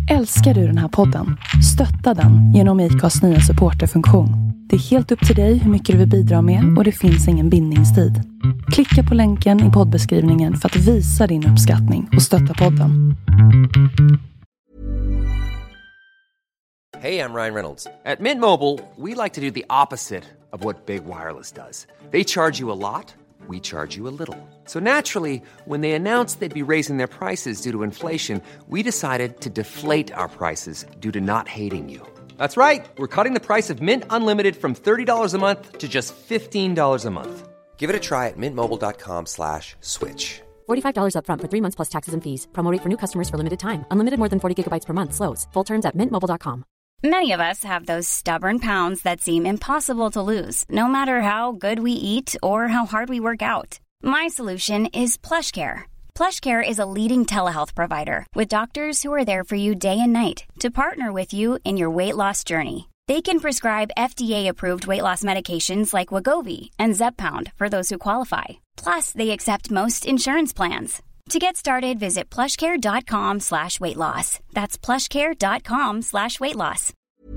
Älskar du den här podden? Stötta den genom IKAs nya supporterfunktion. Det är helt upp till dig hur mycket du vill bidra med och det finns ingen bindningstid. Klicka på länken i poddbeskrivningen för att visa din uppskattning och stötta podden. Hey, I'm Ryan Reynolds. At Mint Mobile, we like to do the opposite of what Big Wireless does. They charge you a lot. We charge you a little. So naturally, when they announced they'd be raising their prices due to inflation, we decided to deflate our prices due to not hating you. That's right. We're cutting the price of Mint Unlimited from $30 a month to just $15 a month. Give it a try at mintmobile.com/switch. $45 up front for 3 months plus taxes and fees. Promo rate for new customers for limited time. Unlimited more than 40 gigabytes per month slows. Full terms at mintmobile.com. Many of us have those stubborn pounds that seem impossible to lose, no matter how good we eat or how hard we work out. My solution is PlushCare. PlushCare is a leading telehealth provider with doctors who are there for you day and night to partner with you in your weight loss journey. They can prescribe FDA-approved weight loss medications like Wegovy and Zepbound for those who qualify. Plus, they accept most insurance plans. To get started, visit plushcare.com/weightloss. That's plushcare.com/weightloss.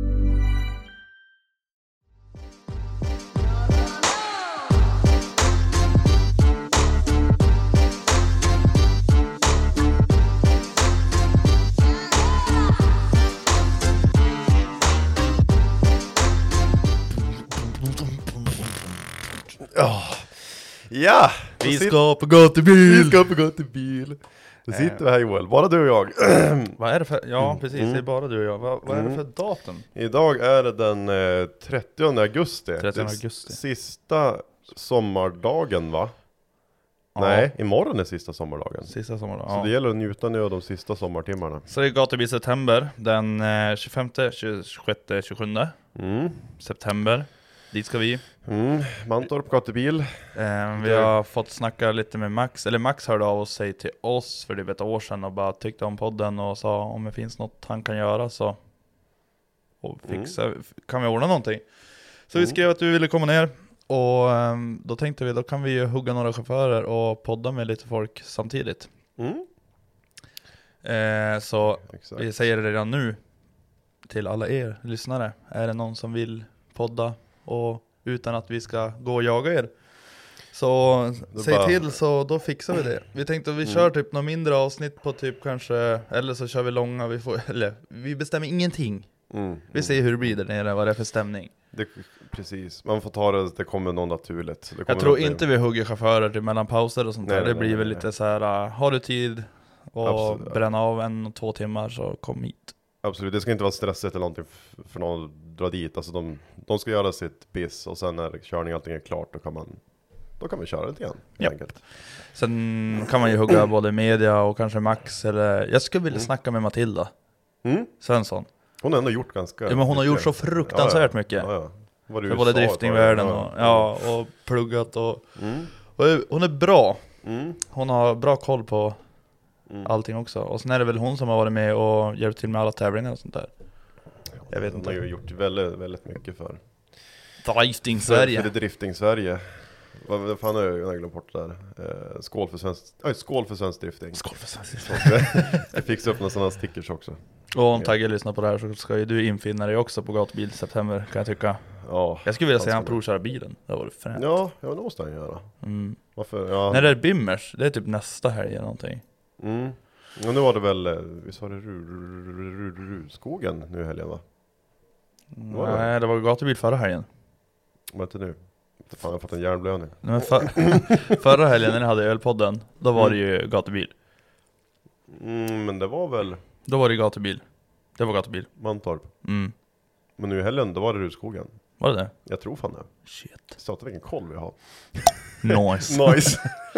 Ja, vi ska på gatubil. Då sitter vi här, Joel, bara du och jag. Vad är det för, ja precis, det är bara du och jag. Vad är det för datum? Idag är det den 30 augusti. 30 augusti. Sista sommardagen, va? Ja. Nej, imorgon är sista sommardagen. Sista sommardagen, Så det gäller att njuta nu av de sista sommartimmarna. Så det är gatubil september, den 25, 26, 27 september. Dit ska vi. Mantorp gatubil. Vi har fått snacka lite med Max. Eller Max hörde av sig till oss för ett år sedan och bara tyckte om podden och sa om det finns något han kan göra så och fixa, kan vi ordna någonting. Så vi skrev att du ville komma ner. Och då tänkte vi, då kan vi ju hugga några chaufförer och podda med lite folk samtidigt. Så exakt. Vi säger det redan nu till alla er lyssnare. Är det någon som vill podda och utan att vi ska gå och jaga er, så säg till, så då fixar vi det. Vi tänkte att vi kör typ några mindre avsnitt på typ kanske, eller så kör vi långa, vi bestämmer ingenting. Vi ser hur det blir där nere, vad det är för stämning. Precis, man får ta det kommer någon naturligt. Jag tror inte vi hugger chaufförer till mellan pauser och sånt där. Det blir väl lite så här, har du tid och bränna av 1-2 timmar så kom hit. Absolut, det ska inte vara stressigt eller någonting för någon att dra dit. Alltså de ska göra sitt biss och sen när körning allting är klart då kan vi köra lite grann. Enkelt. Sen kan man ju hugga både media och kanske Max, eller jag skulle vilja snacka med Matilda Svensson. Hon har ändå gjort ganska men hon har gjort så fruktansvärt mycket. Ja. För både driftingvärlden och pluggat och hon är bra. Hon har bra koll på allting också. Och sen är det väl hon som har varit med och hjälpt till med alla tävlingar och sånt där. Jag vet inte. Hon har ju gjort väldigt, väldigt mycket för Drifting-Sverige. För det Drifting-Sverige. Vad fan har jag glömt bort där? Skål för svensk drifting. Skål för svensk drifting. Jag fixar upp några sådana stickers också. Och om Tagge lyssnar på det här så ska ju du infinna dig också på gatubil i september, kan jag tycka. Ja, jag skulle vilja se han provköra bilen. Det var det fränt. Ja, det måste han göra. Varför? Ja. När det är Bimmers, det är typ nästa helg eller någonting. Och nu var det väl, visst var det Rudskogen nu i helgen, va? Nej, det var gatubil förra helgen. Vad inte nu? Fan, jag har fått en hjärnblödning. Men förra helgen när ni hade ölpodden, då var det ju gatubil. Men det var väl... Då var det gatubil. Det var gatubil. Mantorp. Men nu i helgen, då var det Rudskogen. Var det det? Jag tror fan det. Shit. Satan, vilken koll vi har. Nice.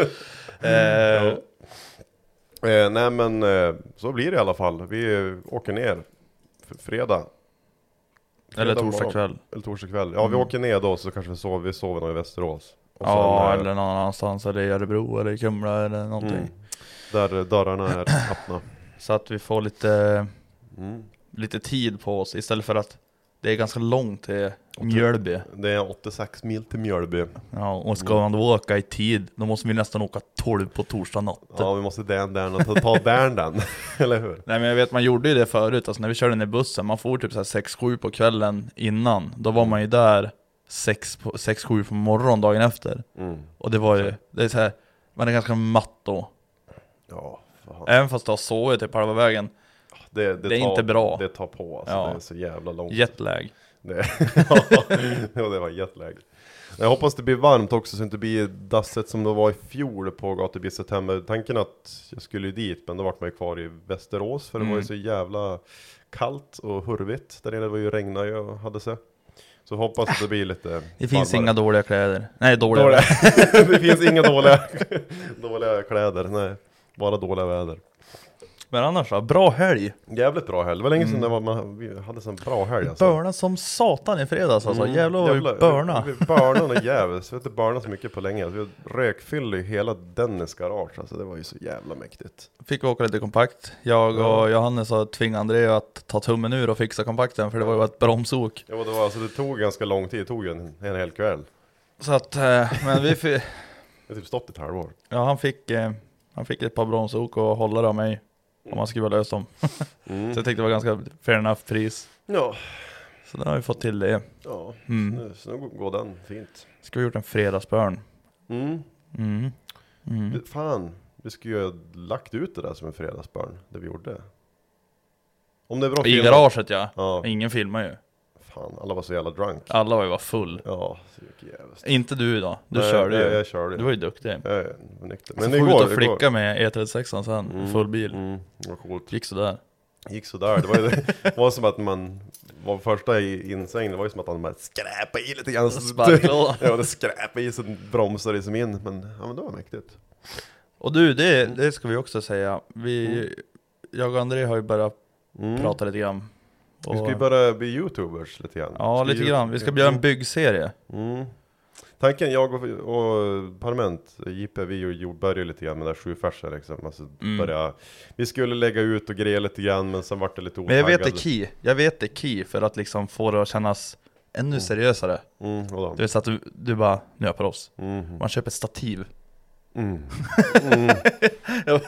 Nej men så blir det i alla fall. Vi åker ner fredag. Eller torsdag kväll. Ja, vi åker ner då så kanske vi sover nog i Västerås. Och sen, eller någon annanstans, eller i Örebro eller i Kumla eller någonting. Där dörrarna är öppna. Så att vi får lite tid på oss istället för att Det är ganska långt till Mjölby. Det är 86 mil till Mjölby. Ja, och ska man då åka i tid, då måste vi nästan åka 12 på torsdag natt. Ja, vi måste ta den. Eller hur? Nej, men jag vet, man gjorde ju det förut. Alltså när vi körde ner bussen, man får typ 6-7 på kvällen innan. Då var man ju där 6-7 på morgon dagen efter. Och det var ju, det är så här, man är ganska matt då. Ja, fan. Även fast du har sovit typ halva vägen. Det är inte bra. Det tar på alltså. Ja. Det är så jävla långt. Jetlag. Ja, det var jetlag. Jag hoppas det blir varmt också så det inte blir dasset som det var i fjol på Gatubil september. Tanken att jag skulle dit, men då var man ju kvar i Västerås för det var ju så jävla kallt och hurvigt. Där nere var ju regna och hade sig. Så hoppas att det blir lite Det finns varmare. Inga dåliga kläder. Nej, dåliga. Det finns inga dåliga kläder. Nej, bara dåliga väder. Men annars då, bra helg. Jävligt bra helg. Det var länge sedan vi hade en bra helg alltså. Börna som satan i fredags alltså. Jävlar vad vi börna. Vi börnade jävligt. Vi har inte börnat så mycket på länge. Alltså, vi rökfyllde i hela Dennis garage. Alltså, det var ju så jävla mäktigt. Fick åka lite kompakt. Jag och Johannes har tvingat André att ta tummen ur och fixa kompakten. För det var ju ett bromsok. Ja, det var alltså, det tog ganska lång tid. Det tog en hel kväll. Så att, men vi fick... Det har typ stått ett halvår. Ja, han fick ett par bromsok och hållare av mig. Om man skruvar lös dem. Så jag tyckte det var ganska fair enough pris. Ja. Så då har vi fått till det. Ja, så nu går den fint. Ska vi gjort en fredagsbörn. Fan, vi skulle ju ha lagt ut det där som en fredagsbörn. Det vi gjorde. Om det är bra I film. garaget ja. Ja. Ingen filmar ju. Fan, alla var så jävla drunk. Alla var ju full. Ja, så mycket jävligt. Inte du då. Du Nej, körde ju. Jag körde. Du var ju duktig. Jag var nykter. Men så får vi ut och flicka med E36 sen. Full bil. Det var coolt. Gick sådär. Det var som att man var första i insängen. Det var ju som att han bara skräpade i lite grann. Ja, det skräpade i så bromsade som in. Men det var mäktigt. Och du, det ska vi också säga. Jag och André har ju börjat prata lite grann. Vi ska ju börja bli YouTubers lite grann. Ja, lite grann. Vi ska göra en byggserie. Tanken, jag och Parlament, JP, vi började lite grann med där 7 färser liksom. Alltså vi skulle lägga ut och greja lite grann, men sen vart det lite otaggad. Men jag vet det key för att liksom få det att kännas ännu seriösare. Det är så att du bara, nu är jag på oss. Man köper ett stativ. Ja,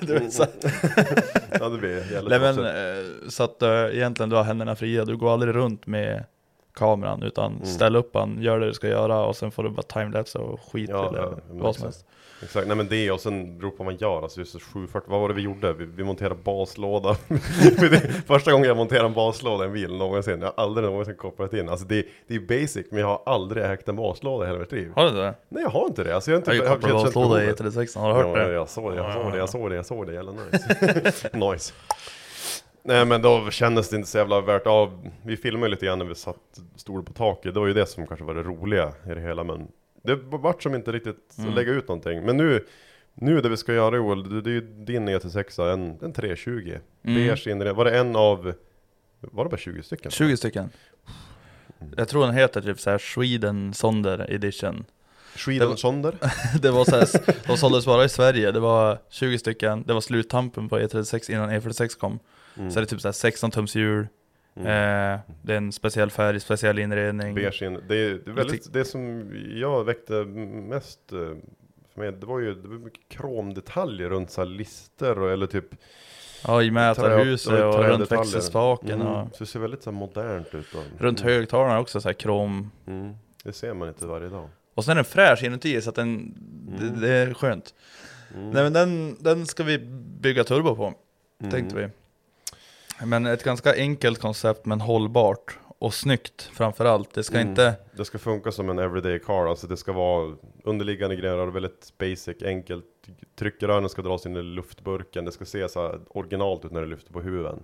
det blir jävligt. så att egentligen du har händerna fria. Du går aldrig runt med kameran utan ställ upp han, gör det du ska göra och sen får du bara timelapse och skit eller vad som helst. Exakt, nej men det och sen beror på vad man gör. Alltså just 740, vad var det vi gjorde? Vi monterade baslåda. Första gången jag monterade en baslåda i en bil någonsin. Jag har aldrig någonsin kopplat in. Alltså det är basic, men jag har aldrig ägt en baslåda i hela mitt liv. Har du det? Nej, jag har inte det. Alltså, jag har inte kopplat baslåda i E36, har du hört det? Jag såg det, jävla nice. Nice. Nej, men då kändes det inte så jävla värt av. Vi filmade lite grann när vi stod på taket. Det var ju det som kanske var det roliga i det hela, men det vart som inte riktigt att lägga ut någonting. Men nu det vi ska göra, Joel, det är ju din E36, en 320. Var det en av... Var det bara 20 stycken? 20 stycken. Jag tror den heter typ så här Sweden Sonder Edition. Sweden Sonder? Det var så här, de såldes bara i Sverige. Det var 20 stycken. Det var sluttampen på E36 innan E46 kom. Så det är typ så här 16 tums hjul. Det är en speciell färg, speciell inredning. Det är väldigt, det som jag väckte mest för mig, det var mycket kromdetaljer runt så här lister eller typ i mätarhuset och runt växelspaken så det ser väldigt så här modernt ut runt högtalarna också så här krom. Det ser man inte varje dag. Och sen är den fräsch inuti så att det är skönt. Nej, men den ska vi bygga turbo på, tänkte vi. Men ett ganska enkelt koncept, men hållbart och snyggt framförallt. Det ska inte... Det ska funka som en everyday car. Alltså det ska vara underliggande grejer, väldigt basic, enkelt. Tryckrören ska dras in i luftburken. Det ska se så här originalt ut när det lyfter på huven.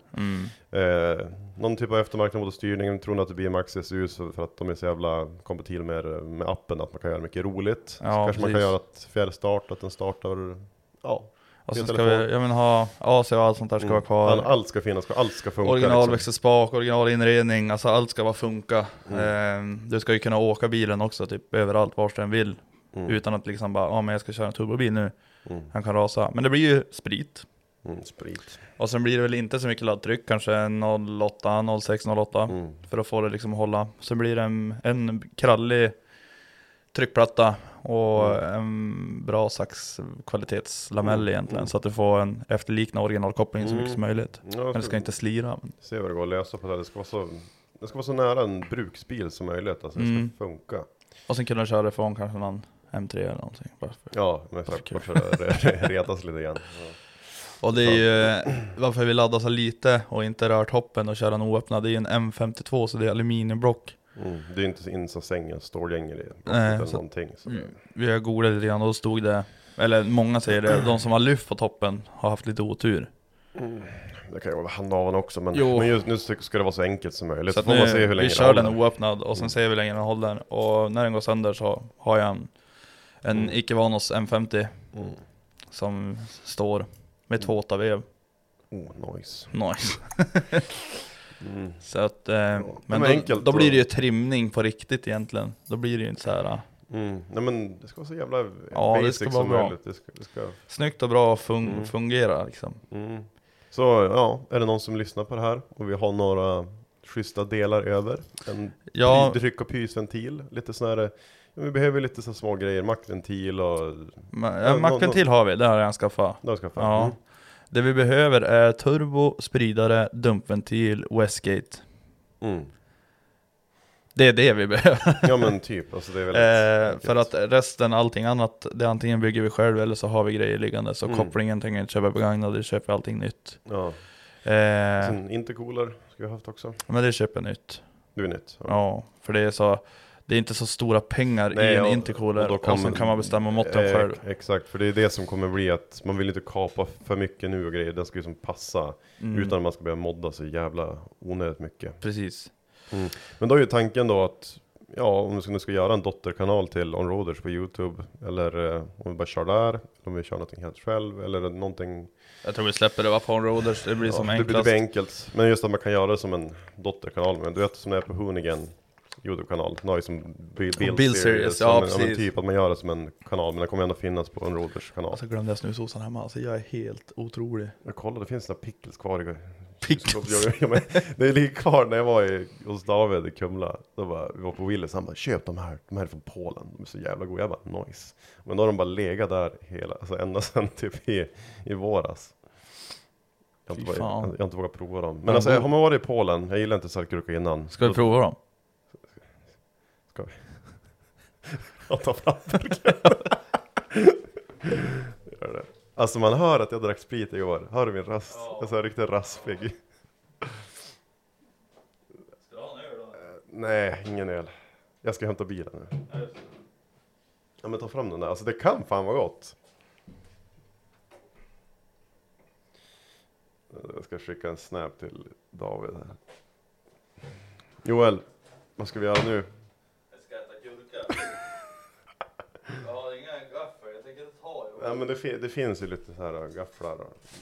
Någon typ av eftermarknadsmotorstyrning. Tror ni att det blir Max SU för att de är så jävla kompatibla med appen, att man kan göra mycket roligt. Ja, så kanske precis. man kan göra ett fjärrstart, att den startar... Och så ska vi ha AC och allt sånt där ska vara kvar. Allt ska finnas kvar, allt ska funka. Originalväxelspak, originalinredning, alltså allt ska bara funka. Du ska ju kunna åka bilen också typ överallt, vart den vill. Utan att liksom bara, men jag ska köra en turbobil nu. Han kan rasa. Men det blir ju sprit. Sprit. Och sen blir det väl inte så mycket laddtryck, kanske 08, 06, 08 för att få det liksom att hålla. Sen blir det en krallig tryckplatta och en bra slags kvalitetslamell egentligen, så att du får en efterlikna originalkoppling så mycket som möjligt. Men det ska inte slira. Se vad det går att lösa på det. Det ska vara så nära en bruksbil som möjligt, alltså det ska funka. Och sen kunna du köra från kanske någon M3 eller någonting. Ja, men för att retas lite grann. Ja. Och det är ju varför vi laddar så lite och inte rört hoppen och kör en oöppnad. Det är en M52, så det är aluminiumblock. Det är inte in så sängen, stålgänger i eller någonting. Så vi har googlat lite grann och då stod det, eller många säger det, de som har lyft på toppen har haft lite otur. Det kan ju vara handhaven också, men just nu ska det vara så enkelt som möjligt. Så får man se hur länge vi kör den oöppnad och sen ser vi hur länge den håller. Och när den går sönder så har jag en Ikevanos M50 som står med 2 vev. Nice. Så att, men då blir det ju trimning på riktigt egentligen. Då blir det ju inte så här. Nej, men det ska vara så jävla basic det ska vara som bra. Möjligt. Det ska... Snyggt och bra fungera liksom. Så ja, är det någon som lyssnar på det här och vi har några schyssta delar över, en tryck- och pysventil, lite sån här, vi behöver lite så små grejer, mackventil och mackventil har vi, det har jag skaffat. Ja. Det vi behöver är turbo, spridare, dumpventil, Westgate. Det är det vi behöver. Ja, men typ, alltså det är väldigt för att resten, allting annat, det antingen bygger vi själv eller så har vi grejer liggande. Så kopplingen tänker jag inte köpa begagnad, det köper allting nytt. Ja. Sen intercooler ska jag ha haft också. Men det köper nytt. Du är nytt. Ja, för det är så, det är inte så stora pengar i en intercooler, och sen kan man bestämma måtten själv. Exakt, för det är det som kommer bli att man vill inte kapa för mycket nu och grejer. Den ska ju som passa utan att man ska börja modda så jävla onödigt mycket. Precis. Men då är ju tanken då att om vi ska göra en dotterkanal till Onroaders på YouTube, eller om vi bara kör där, om vi kör någonting helt själv eller någonting. Jag tror vi släpper det på Onroaders, det blir som enklast. Det blir enkelt, men just att man kan göra det som en dotterkanal. Men du vet, som det är på Hoonigan YouTube-kanal, nu som Build Series, men typ att man gör det som en kanal, men det kommer ändå finnas på en Roders kanal. Alltså glömde jag snusåsan hemma, alltså jag är helt otrolig. Jag kollade, det finns några pickles kvar i det är lika kvar när jag var hos David i Kumla. Då var vi var på Willys, han bara, köp de här är från Polen, de är så jävla goda. Jag bara, nice. Men då har de bara legat där alltså ända sedan typ i våras. Jag har inte vågat prova dem. Men alltså, har man varit i Polen, jag gillar inte saltgurka innan. Ska vi prova dem? Ska vi? Jag tar fram burken. Gör det. Alltså man hör att jag drack sprit igår. Hör du min röst? Jag är riktigt raspig. Ska du ha en öl då? Nej, ingen öl. Jag ska hämta bilen nu. Ja, men ta fram den där. Alltså det kan fan vara gott. Jag ska skicka en snap till David här. Joel, vad ska vi göra nu? Jag ska äta gurka. Jag har inga gafflar, jag tänker inte ta. Ja, men det finns ju lite så här gafflar.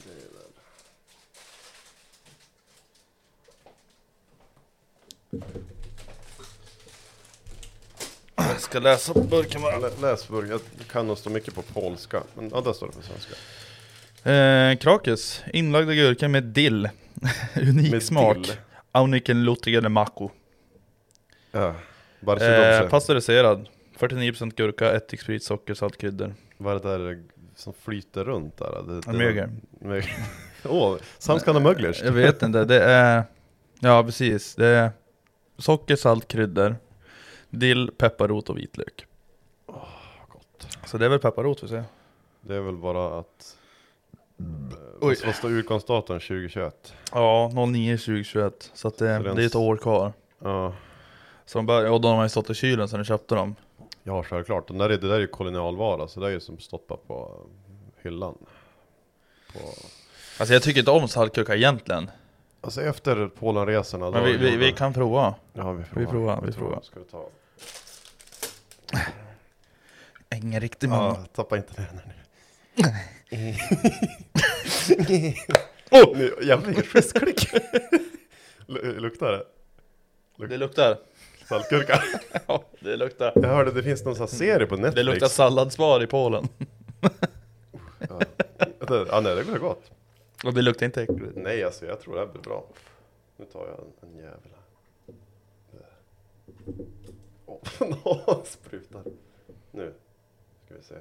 Jag ska läsa burken bara. Läs burken, jag kan nog stå mycket på polska. Men ja, där står det på svenska. Krakes, inlagda gurka med dill. Unik med smak. Dill. Auniken lutigade mako. Ja, pasteuriserad. 49% gurka, ättiksprit, socker, saltkryddor. Vad är det där som flyter runt där? Mögel. Samskande möglers. Jag vet inte, det är... Ja, precis. Det är socker, salt, kryddor, dill, pepparrot och vitlök. Gott. Så det är väl pepparrot vi ser. Det är väl bara att... Vad står utgångsdatum 2021? Ja, 09/2021. Så att det är ett år kvar. Ja. Så de bara, de har ju stått i kylen sen de köpte dem. Ja, självklart. Det där är ju kolonialvara, så det är ju som stoppar på hyllan. Alltså jag tycker inte om saltgurka egentligen. Alltså efter Polenresorna... Men vi kan prova. Ja, vi provar. Ska vi ta... Ingen riktig man. Ja, tappa inte det nu. Jävla schyssklick. Luktar det? Det luktar saltgurka. Ja, det luktar. Jag hörde det finns någon sån serie på Netflix. Det luktar salladsbar i Polen. Ja, nej, det går gott. Och det luktar inte äckligt. Nej, alltså jag tror det här blir bra. Nu tar jag en jävla. Sprutar. Nu ska vi se.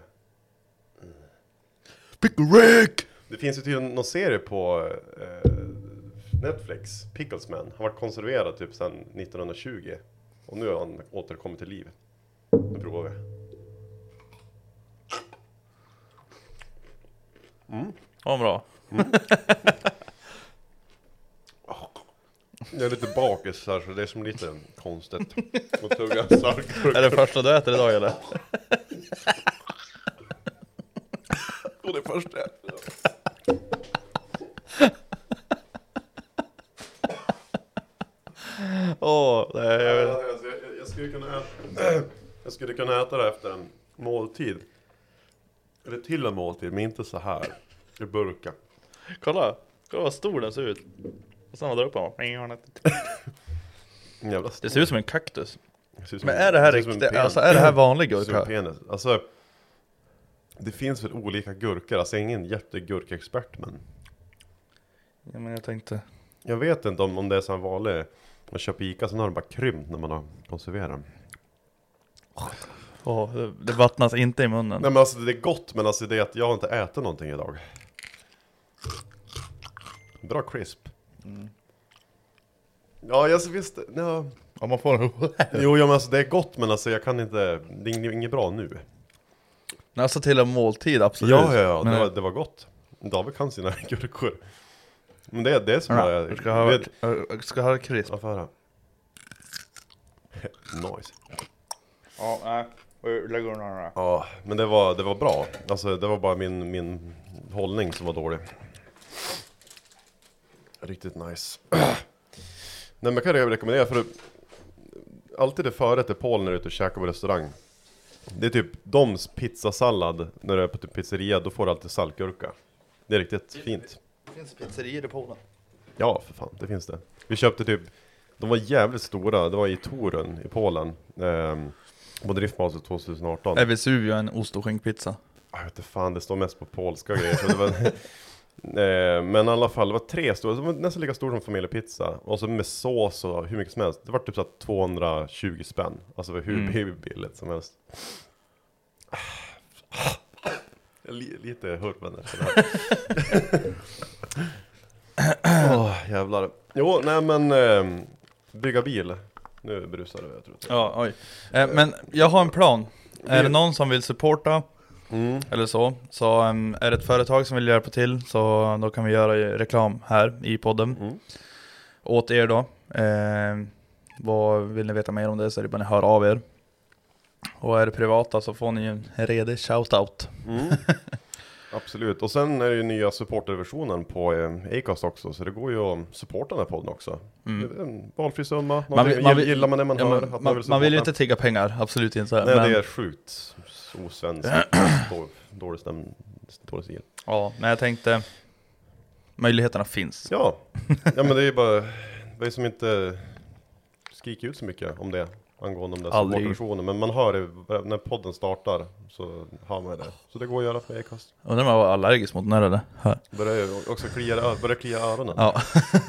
Pickle Rick! Det finns ju tydligen någon serie på Netflix, Picklesman. Han var konserverad typ sedan 1920. Och nu har han återkommit till liv. Nu provar vi. Ja, bra. Jag är lite bakis här, så det är som lite konstigt. Och tugga stark. Är det första du äter idag eller? Och det första jag äter. Jag skulle kunna äta det efter en måltid. Eller till en måltid, men inte så här. I burka. Kolla vad stor den ser ut. Och sen drar upp på. Det ser ut som en kaktus. Men är det här riktigt? Alltså är det här vanlig gurka? Alltså, det finns väl olika gurkor. Alltså jag är ingen jättegurkexpert, men... Ja, men jag tänkte... Jag vet inte om det är så vanligt. Man köper Ica, så har den bara krympt när man har konserverat. Det vattnas inte i munnen. Nej, men alltså det är gott, men alltså det är att jag inte äter någonting idag. Bra crisp. Ja, jag visst. Ja. Om man får Jo, men alltså det är gott, men alltså jag kan inte. Det är inget bra nu. Alltså till en måltid, absolut. Ja, men det var gott. David kan sina gurkor. Men det är som jag ska ha crisp. Ja, för nice. Ja, nej. Lägger den här. Ja, men det var bra. Alltså det var bara min hållning som var dålig. Riktigt nice. Nej, men kan jag rekommendera, för alltid det förrätt är Paul när du är ute och käkar på restaurang. Det är typ Doms pizzasallad. När du är på typ pizzeria, då får du alltid saltgurka. Det är riktigt fint. Det finns pizzerier i Polen. Ja, för fan, det finns det. Vi köpte typ, de var jävligt stora. Det var i Torun i Polen. På Driftmaster 2018. Är Vesuvio en ost- och skinkpizza? Jag vet inte fan, det står mest på polska grejer. Så det var, men i alla fall, det var 3 stora. Det var nästan lika stor som familjepizza. Och så med sås och hur mycket som helst. Det var typ så 220 spänn. Alltså hur billigt som helst. Lite hurtmen efter det här. Jävlar. Jo, nej men bygga bil. Nu brusar det, jag tror. Ja, oj. Men jag har en plan. Är det någon som vill supporta eller så är det ett företag som vill hjälpa till, så då kan vi göra reklam här i podden åt er då. Vad vill ni veta mer om det, så är det bara ni hör av er. Och är det privata så får ni en redig shoutout. Absolut. Och sen är det ju nya supporterversionen på Acast också, så det går ju att supporta den här podden också. En valfri summa. Gillar man det man hör? Man vill ju inte tigga pengar, absolut inte. Nej, men det är sjukt osvenskt. Dåligt stil. Ja, men jag tänkte möjligheterna finns. Ja, men det är ju bara, det är som inte skriker ut så mycket om det angående de där supportversionen. Men man hör det när podden startar, så hör man det. Så det går att göra för Acast. Undrar om jag var allergisk mot när det här. Börjar klia öronen. Ja.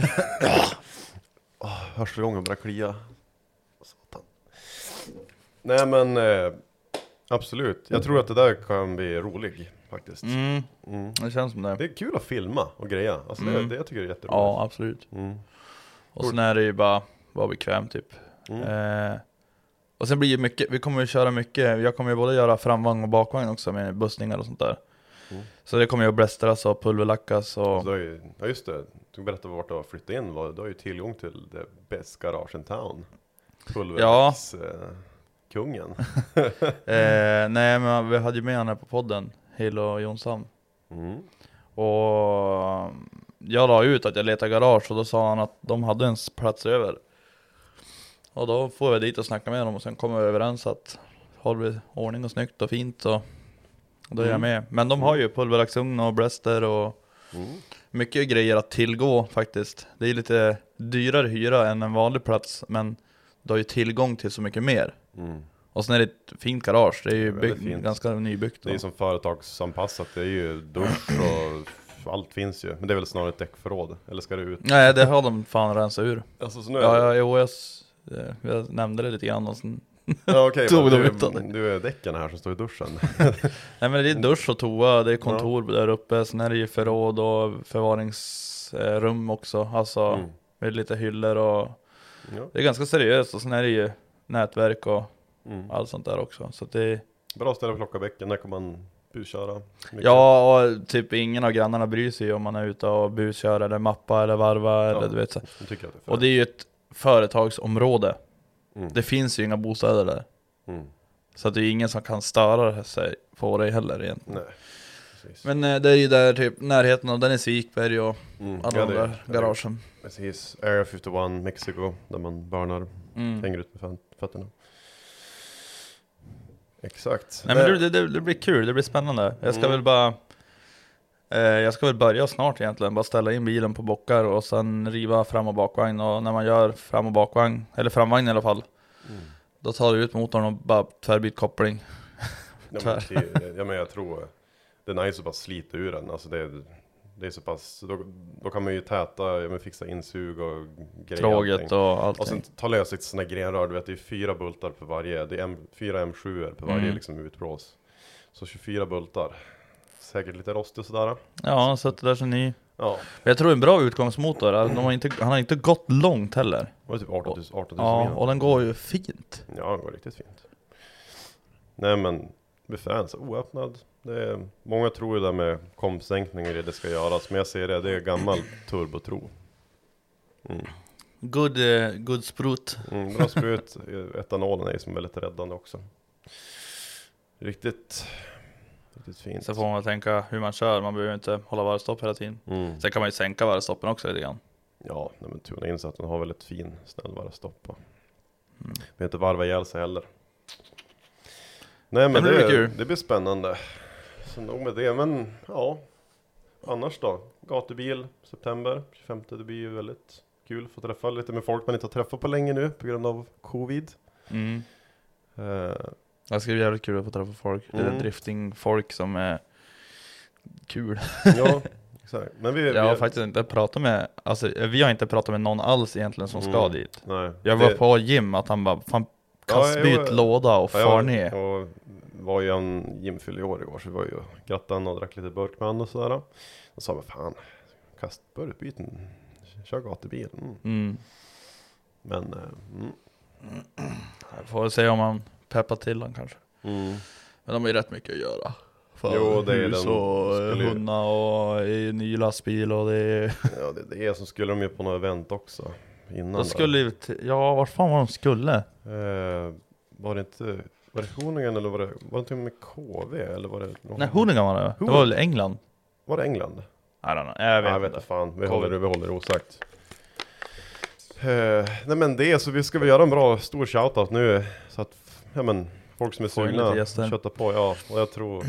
Första gången börjar klia. Satan. Nej, men absolut. Jag tror att det där kan bli roligt faktiskt. Det känns som det. Det är kul att filma och greja. Alltså det jag tycker det är jätteroligt. Ja, absolut. Och sen är det ju bara bekvämt typ. Och sen blir det mycket, vi kommer ju köra mycket. Jag kommer ju både göra framvagn och bakvagn också med bussningar och sånt där. Så det kommer ju att blästras och pulverlackas och... Ja, just det. Du berättade vart du har flyttat in. Du har ju tillgång till det bästa garage in town. Pulverlacks kungen. Nej, men vi hade ju med henne på podden, Hilo Jonsson. Och jag la ut att jag letar garage, och då sa han att de hade en plats över. Och då får jag dit och snacka med dem, och sen kommer vi överens att håller vi ordning och snyggt och fint, och då är jag med. Men de har ju pulverlaxugn och bläster och mycket grejer att tillgå faktiskt. Det är lite dyrare hyra än en vanlig plats, men du har ju tillgång till så mycket mer. Och sen är det ett fint garage. Det är ju ganska nybyggt. Det är som företagsanpassat. Det är ju dusch och allt finns ju. Men det är väl snarare ett däckförråd. Eller ska det ut? Nej, det har de fan rensat ur. Alltså, så nu jag nämnde det lite grann och sen ja, okej, tog de utan det. Du är däcken här som står i duschen. Nej, men det är dusch och toa, det är kontor där uppe. Sen är det ju förråd och förvaringsrum också. Alltså med lite hyllor och det är ganska seriöst. Och sen är det ju nätverk och allt sånt där också. Så det är bra ställe att plocka bäcken. När kan man busköra? Ja, och typ ingen av grannarna bryr sig om man är ute och buskör eller mappa eller varva eller du vet så. Och det är ju ett företagsområde. Det finns ju inga bostäder där. Så att det är ingen som kan störa sig på dig heller egentligen. Nej, precis. Men det är ju där typ närheten av den är Svikberg och alla de där garagen. Precis, Area 51, Mexico, där man barnar, hänger ut med fötterna. Exakt. Nej, men det blir kul, det blir spännande. Jag ska väl börja snart egentligen. Bara ställa in bilen på bockar och sen riva fram- och bakvagn. Och när man gör fram- och bakvagn, eller framvagn i alla fall, då tar du ut motorn och bara tvärbyt koppling. Men jag tror den är ju så pass slita ur den. Alltså det är så pass, då kan man ju täta, fixa insug och grejer. Tråget och allting. Och sen ta lösligt såna grenrör, du vet, det är 4 bultar på varje. Det är 4 M7 på varje liksom utblås. Så 24 bultar. Säkert lite rostig sådär. Ja, så det där så ny. Ja. Men jag tror det är en bra utgångsmotor. Han har inte gått långt heller. Det var typ 18 000. Ja, och den går ju fint. Ja, den går riktigt fint. Nej, men befräns, oöppnad. Många tror ju där med kompsänkningar det ska göras. Men jag ser det är gammal turbotro. Good sprut. Bra sprut. Etanolen är ju som väldigt räddande också. Riktigt fint. Så får man tänka hur man kör. Man behöver inte hålla varvstopp hela tiden. Sen kan man ju sänka varvstoppen också lite grann. Ja, men tuna in så att den har väldigt fin snäll varvstopp. Men inte varva ihjäl sig heller. Nej, men det blir spännande. Så nog med det, men ja. Annars då? Gatubil, september 25. Det blir ju väldigt kul att få träffa lite med folk man inte har träffat på länge nu på grund av covid. Det ska bli jävligt kul att få träffa folk. Lite drifting-folk som är kul. Ja, exakt. Men vi har faktiskt inte pratat med, alltså vi har inte pratat med någon alls egentligen som ska dit. Nej. Jag var på Jim att han bara, fan, kastbyt låda och far ner. Och var ju en Jim fyllde i år igår, så vi var ju grattade och drack lite burk med honom och sådär. Och sa, fan, kastburkbyten, kör gatubil. Men jag får se om man peppar till den kanske. Men de har ju rätt mycket att göra. Jo, det är hus och hundar och i ny lastbil och det är... Ja, det är som skulle de ju på något event också innan. Då skulle ju vart fan var de skulle? Var det Honingen eller var det inte med KV eller var det någon... Nej, Honingen var det. Det var väl England. Var det England? I don't know. Jag vet inte. Fan, vi håller det osagt. Nej, men det så vi ska väl göra en bra stor shoutout nu så att folk som är sugna kötta på, ja, och jag tror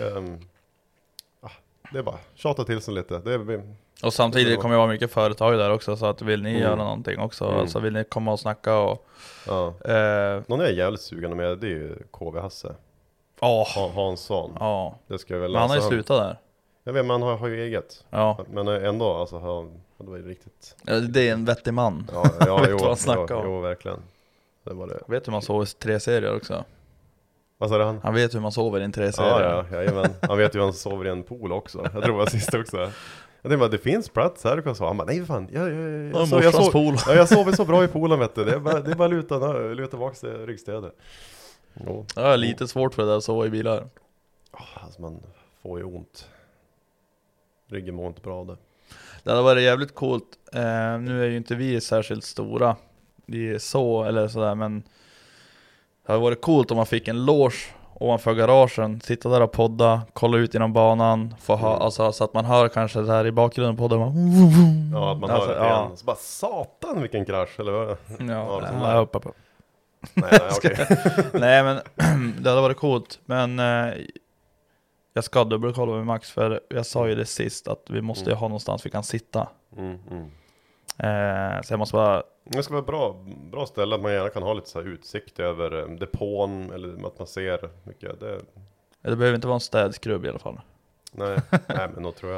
det är bara tjata till sig lite. Och samtidigt kommer det vara mycket företag där också, så att vill ni göra någonting också, alltså vill ni komma och snacka och någon är jävligt sugen med, det är ju KV Hasse. Hansson. Ja. Det ska jag väl läsa. Men han har ju slutat där. Jag vet, man har ju eget. Ja. Men ändå, alltså det var ju riktigt. Det är en vettig man. Ja, jo, verkligen. Det var det. Vet hur man sover i 3 serier också. Vad sa han? Han vet hur man sover i en 3 serier. Ja, han vet ju hur han sover i en pool också. Jag tror det var sist också. Jag tänkte bara, det finns plats här, du kan sova. Han bara, nej fan, jag sover så bra i poolen, vet du. Det är bara luta tillbaka till ryggstödet. Ja, lite svårt för det där att sova i bilar. Alltså man får ju ont. Ryggen mår inte bra av det. Det hade varit jävligt coolt. Nu är ju inte vi särskilt stora. Vi är så eller sådär, men det hade varit coolt om man fick en loge ovanför garagen, sitta där och podda, kolla ut genom banan, få alltså, så att man hör kanske det här i bakgrunden på podden. Ja, att man hör det igen. Så bara, satan vilken krasch, eller vad? Jag hoppar på. Nej, okej. Nej, men det hade varit coolt. Men jag ska dubbelkolla med Max, för jag sa ju det sist att vi måste ha någonstans vi kan sitta. Så jag måste bara... Det ska vara bra ställe att man gärna kan ha lite så här utsikt över depån, eller att man ser mycket. Det behöver inte vara en städskrubb i alla fall. Nej, men då tror jag.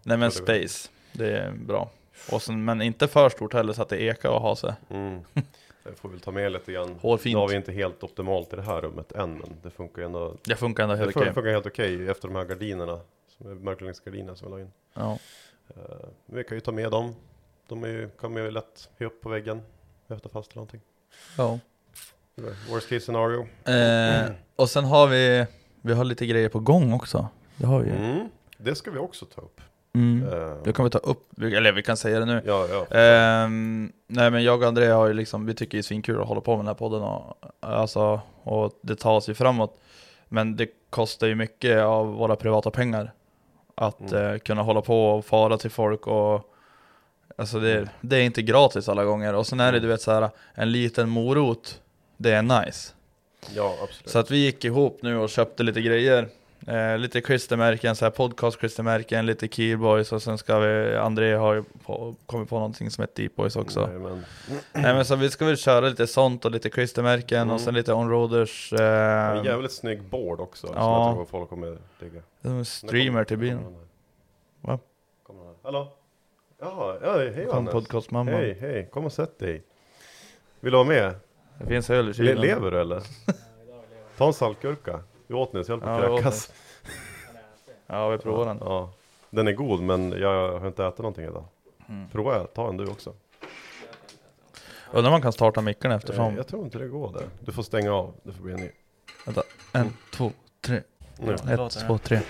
Nej men space, det är bra. Och sen, men inte för stort heller så att det ekar och ha sig. Jag får väl ta med lite grann. Hårfint. Nu har vi inte helt optimalt i det här rummet än, men det funkar ändå. Det funkar ändå helt okej. Det funkar helt okej efter de här gardinerna, som är mörkläggningsgardinerna som vi la in. Ja. Vi kan ju ta med dem. Kan man ju lätt ha upp på väggen, häfta fast eller någonting. Ja. Worst case scenario. Och sen har vi har lite grejer på gång också. Det har vi. Det ska vi också ta upp. Det kan vi ta upp, eller vi kan säga det nu. Ja. Nej men jag och Andrea har ju liksom, vi tycker det är svinkul att hålla på med den här podden och det tar sig framåt. Men det kostar ju mycket av våra privata pengar att kunna hålla på och fara till folk och alltså det är inte gratis alla gånger. Och sen är det du vet så här, en liten morot, det är nice. Ja, absolut. Så att vi gick ihop nu och köpte lite grejer. Lite klistermärken, så här podcast-klistermärken, lite Keyboys och sen ska André har ju kommit på någonting som heter Deep Boys också. Nej, men så vi ska väl köra lite sånt och lite klistermärken och sen lite onroaders. En jävligt snygg board också som jag tror folk kommer digga. Det är en streamer till bilen. Va? Hallå? Ja, hej Anders. Podcast mamma. Hej, kom och sätt dig. Vill du ha med? Det finns öl i kylen. Lever du eller? Ta en saltgurka. Vi åt den så jag höll på att kräkas. Ja, vi provar den. Ja. Den är god, men jag har inte ätit någonting idag. Prova, ta en du också. Undrar om man kan starta micken eftersom. Jag tror inte det går där. Du får stänga av, det får bli en ny. Vänta, 1, 2, 3. 1, 2, 3.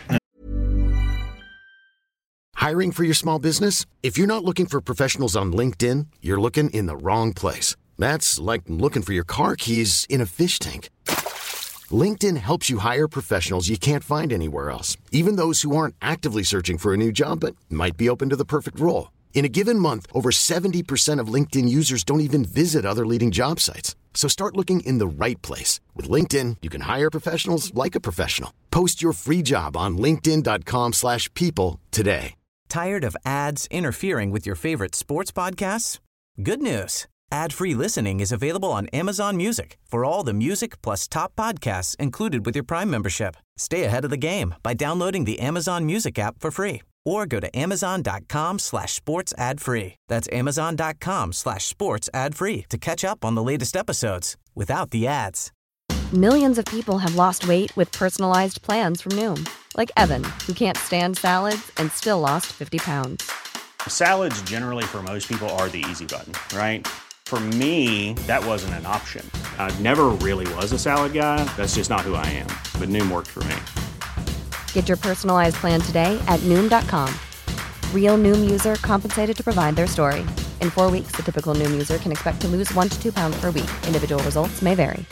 Hiring for your small business? If you're not looking for professionals on LinkedIn, you're looking in the wrong place. That's like looking for your car keys in a fish tank. LinkedIn helps you hire professionals you can't find anywhere else, even those who aren't actively searching for a new job but might be open to the perfect role. In a given month, over 70% of LinkedIn users don't even visit other leading job sites. So start looking in the right place. With LinkedIn, you can hire professionals like a professional. Post your free job on linkedin.com/people today. Tired of ads interfering with your favorite sports podcasts? Good news. Ad-free listening is available on Amazon Music for all the music plus top podcasts included with your Prime membership. Stay ahead of the game by downloading the Amazon Music app for free or go to amazon.com/sports ad free. That's amazon.com/sports ad free to catch up on the latest episodes without the ads. Millions of people have lost weight with personalized plans from Noom. Like Evan, who can't stand salads and still lost 50 pounds. Salads generally for most people are the easy button, right? For me, that wasn't an option. I never really was a salad guy. That's just not who I am. But Noom worked for me. Get your personalized plan today at Noom.com. Real Noom user compensated to provide their story. In 4 weeks, the typical Noom user can expect to lose 1 to 2 pounds per week. Individual results may vary.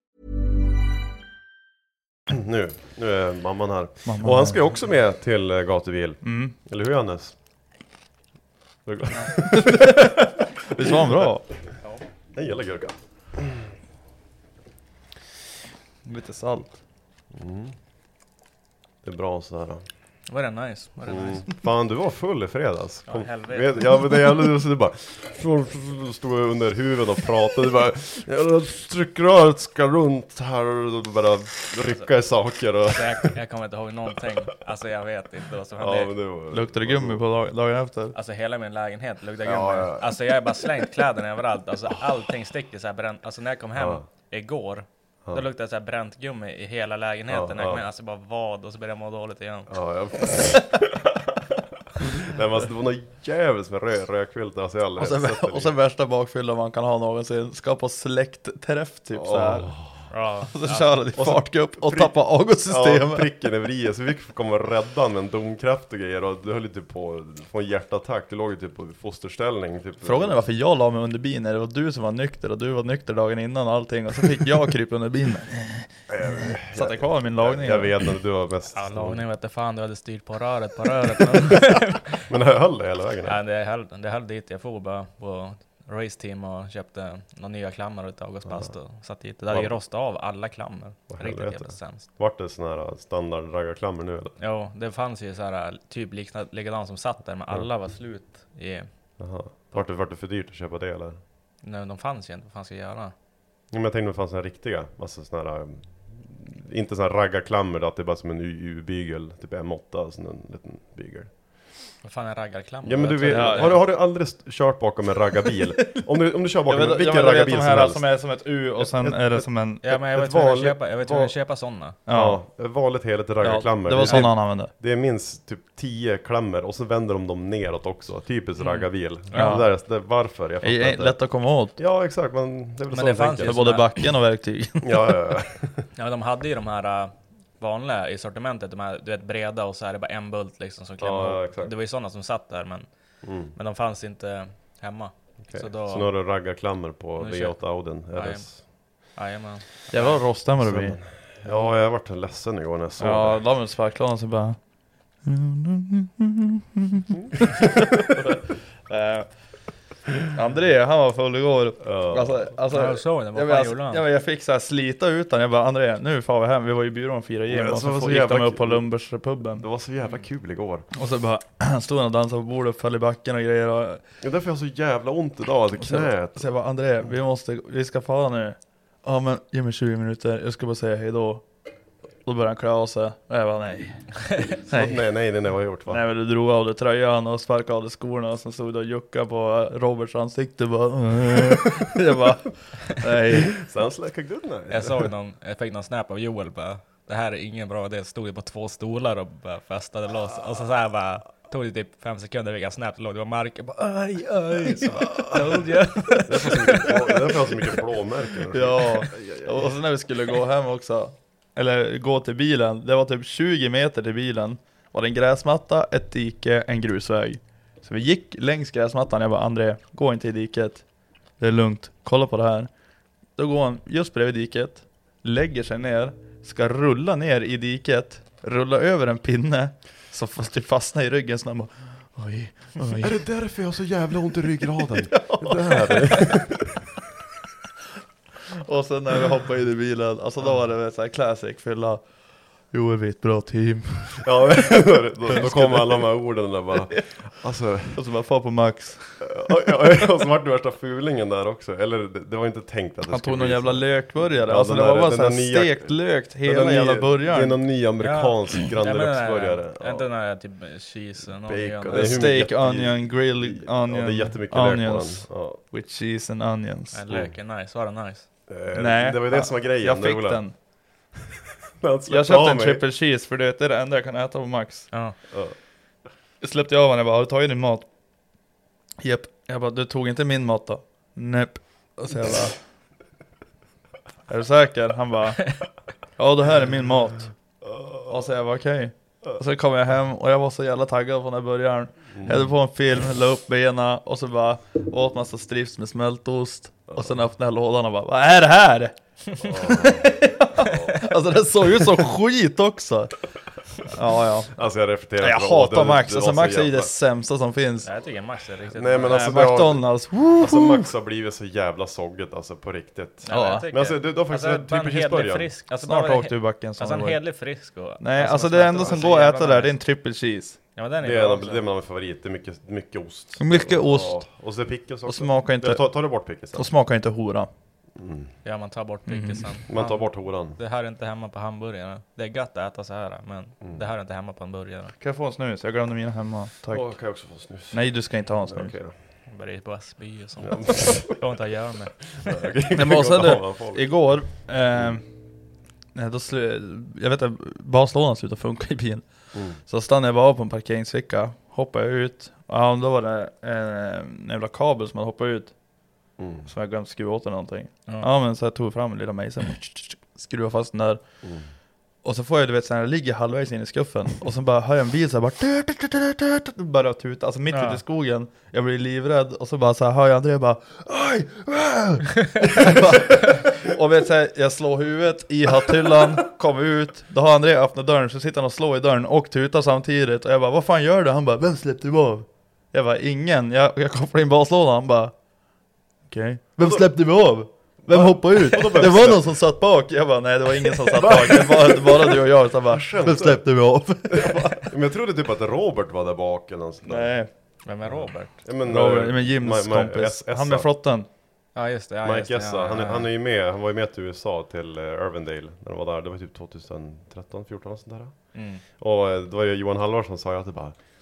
Nu är mamman här. Och han ska ju också med till gatubil. Eller hur, Hannes? Visst var han bra? Jag gillar gurka. Lite salt. Det är bra så här. Var det nice? Fan, du var full i fredags. Ja, helvete. Ja, men det jävla så det bara stod under huvudet och pratade. Bara, tryckröret ska runt här och bara rycka i saker. Och Jag kommer inte ihåg någonting. Alltså jag vet inte vad som hände. Ja, men det var, luktar det gummi på dagen efter? Alltså hela min lägenhet luktar gummi. Ja. Alltså jag har bara slängt kläderna överallt. Alltså allting sticker så här bränt. Alltså när jag kom hem igår, då luktade det så här bränt gummi i hela lägenheten. Alltså bara vad, och så började jag må dåligt igen. Nej, alltså, det var något jävligt med rökvilt. Alltså, och sen värsta bakfyllan man kan ha någonsin. Ska på släktträff typ så här. Och så kör det i fartgupp och tappa avgångssystemet. Ja, pricken över i. Så vi fick komma och rädda med en domkraft och grejer. Och du höll ju typ på att få en hjärtattack. Du låg ju typ på fosterställning typ. Frågan är varför jag la mig under bilen. Det var du som var nykter och du var nykter dagen innan och allting. Och så fick jag krypa under bilen. Satt jag kvar min lagning. Jag vet att du var mest. Ja, lagning vet jag fan. Du hade styrt på röret. Men det höll det hela vägen? Ja, det höll dit. Jag får bara på raceteam och köpte några nya klammar utav Augustpast och satt dit. Det hade ju rostat av alla klammar. Riktigt jävla sämst. Vart det såna här standard raggarklammar nu eller? Jo, det fanns ju så här typ likadant som satt där, men alla var slut i. Jaha. Vart det för dyrt att köpa det eller? Nej, de fanns ju inte. Vad fan ska jag göra? Ja, men jag tänkte att det fanns såna riktiga, alltså såna här, inte såna här raggarklammar att det är bara som en U-bygel, typ M8, sån en liten bygel. Vad fan är raggarklammer? Ja men du vet, har du aldrig kört bakom en raggarbil? Om du kör bakom vilken raggarbil som helst. Som är som ett U och sen är det som en... Ja men jag vet hur jag vill köpa sådana. Ja, vanligt heligt raggarklammer. Det var sådana han använde. Det är minst typ 10 klammer och så vänder de dem neråt också. Typiskt raggarbil. Ja. Det varför? Jag det är lätt att komma åt. Ja exakt, men det är väl så det fanns för både backen och verktyg. Ja, de hade ju de här vanliga i sortimentet, de här, du vet, breda och så är det bara en bult liksom som klämmer ihop. Det var ju sådana som satt där, men de fanns inte hemma. Okay. Så nu har du raggarklammer på V8 Auden. Jajamän. Jävla roststämmer det blir. Ja, jag har varit ledsen igår när jag såg det. De är sparklådan så bara... André, han var full igår. Jag fick så här slita ut han. Jag bara, André, nu får vi hem. Vi var i byrån och firade gym. Och så gick de upp på Lumberspubben. Det var så jävla kul igår. Och så bara, stod han och dansade på bordet och föll i backen och grejer. Och... Ja, därför jag har så jävla ont idag, det knät. Så jag bara, André, vi ska fara nu. Ja, men ge mig 20 minuter. Jag ska bara säga hej då. Då började han klä av sig. Och jag bara, nej, vad har jag gjort, va? Nej, men du drog av dig tröjan och sparkade av dig skorna. Och så stod du och juckade på Roberts ansikte. Bara, jag bara, nej. Sounds like a good night. Jag fick någon snap av Joel bara, det här är ingen bra idé. Stod ju på 2 stolar och bara fästade loss. Och så här bara, tog det typ 5 sekunder vilka snap låg. Det var marken bara, aj. Så bara, det var så mycket blåmärken. Ja, och så när vi skulle gå hem också. Eller gå till bilen. Det var typ 20 meter till bilen. Var det en gräsmatta, ett dike, en grusväg. Så vi gick längs gräsmattan. Jag bara, André, gå inte i diket. Det är lugnt. Kolla på det här. Då går han just bredvid diket. Lägger sig ner. Ska rulla ner i diket. Rulla över en pinne. Så fastnar i ryggen. Så bara, oj. Är det därför jag har så jävla ont i ryggraden? Ja. Det här. Och sen när vi hoppade in i bilen, alltså då var det så här classic fylla. Jo, är vi ett bra team. Ja, då kommer alla de här orden där bara. Alltså, och så bara få på Max. Och så var det värsta fulingen där också. Eller det var inte tänkt att det han skulle tog någon jävla lökburgare. Ja, alltså det var bara så här stekt lökt hela jävla burgaren. Det är någon ny amerikansk Grand Deluxe-burgare. Inte den här typ cheese and bacon. Steak, onion, grill, onion. Ja, det är jättemycket onions with cheese and onions. Lök är nice, var det nice? Nej, det var det som var grejen. Jag fick den. Jag köpte en triple cheese för det är det enda jag kan äta på Max. Jag släppte av honom, jag bara, har du tagit din mat? Japp. Jag bara, du tog inte min mat då? Nej. Och så jag bara, är du säker? Han bara, ja, det här är min mat. Och så jag bara, okej. Och så kom jag hem och jag var så jävla taggad på den här början. Jag hade på en film, la upp bena och så bara åt massa strips med smältost. Och sen öppnade jag lådan och bara, vad är det här? Alltså det såg ju så skit också. Ja. Alltså jag reflekterar. Jag hatar Max. Alltså Max är ju det sämsta som finns. Jag tycker Max är riktigt. Nej men alltså McDonalds. Alltså Max har blivit så jävla sogget alltså på riktigt. Ja. Men alltså du har faktiskt en triple cheeseburgare. Alltså, snart åkte du backen. Alltså en hedlig frisk och, nej, alltså det enda som går att äta där, det är en triple cheese. Ja, men den är det är min favorit. Det är mycket ost. Mycket ost. Ja. Och så pickles också. Och smakar inte. Tar du bort pickelsen? Och smakar inte hora. Ja, man tar bort pickelsen. Man tar bort horan. Det här är inte hemma på hamburgaren. Det är gott att äta så här, men det här är inte hemma på en burgare. Kan jag få en snus? Jag glömde mina hemma. Tack. Kan jag också få snus? Nej, du ska inte ha en snus. Okej då. Jag börjar på SB och sånt. Jag har inte att göra med. Men vad sa du? Igår jag vet att baslådan slutade funka i bilen. Så stannade jag bara på en parkeringsficka. Hoppade jag ut. Ja, då var det en jävla kabel som hade hoppat ut. Som jag glömt skruva åt eller någonting. Ja, men så jag tog fram en lilla mejsen. Skruva fast den där. Och så får jag, du vet, så här, ligger halvvägs in i skuffen. Och så bara hör jag en bil så här bara tuta, alltså mitt ute i skogen. Jag blir livrädd. Och så bara så här, hör jag André bara, oj! Och vet så här, jag slår huvudet i hatthyllan, kommer ut. Då har André öppnat dörren, så sitter han och slår i dörren och tutar samtidigt. Och jag bara, vad fan gör du? Han bara, vem släppte du av? Jag bara, ingen. Jag kopplar in baslådan. Han bara, okej. Vem släppte vi av? Vem hoppade ut? Det var någon som satt bak. Jag bara, nej, det var ingen som satt bak. Det var bara du och jag. Så bara, vem släppte vi av? Men jag trodde typ att Robert var där bak eller något. Nej. Vem är Robert? Men Jims kompis. Han med flotten. Ja, just det. Ja, Mike Essa. Han är ju med. Han var ju med till USA till Irvindale när de var där. Det var typ 2013, 14 och sånt där. Och då var ju Johan Halvarsson som sa att det bara,